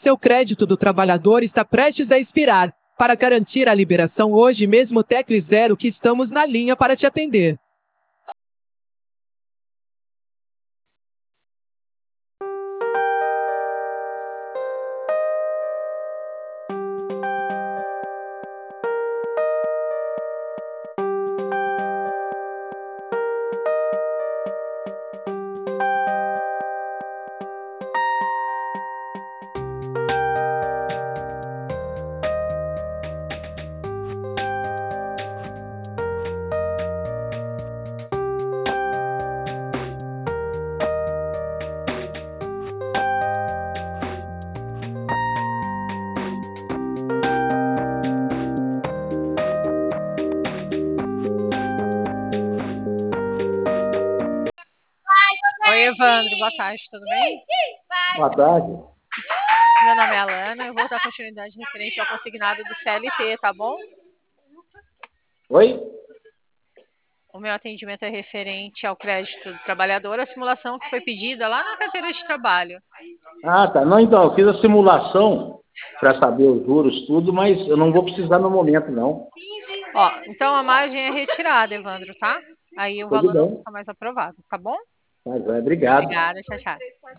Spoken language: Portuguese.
Seu crédito do trabalhador está prestes a expirar. Para garantir a liberação hoje mesmo, tecle 0 que estamos na linha para te atender. Oi, Evandro, boa tarde, tudo bem? Boa tarde. Meu nome é Alana, eu vou dar continuidade referente ao consignado do CLT, tá bom? Oi? O meu atendimento é referente ao crédito do trabalhador, a simulação que foi pedida lá na carteira de trabalho. Ah, tá. Não, então, eu fiz a simulação para saber os juros, tudo, mas eu não vou precisar no momento, não. Ó, então a margem é retirada, Evandro, tá? Aí o Tudo valor não bem. fica mais aprovado, tá bom? Tá, joia. Obrigado. Obrigada, tchau, tchau.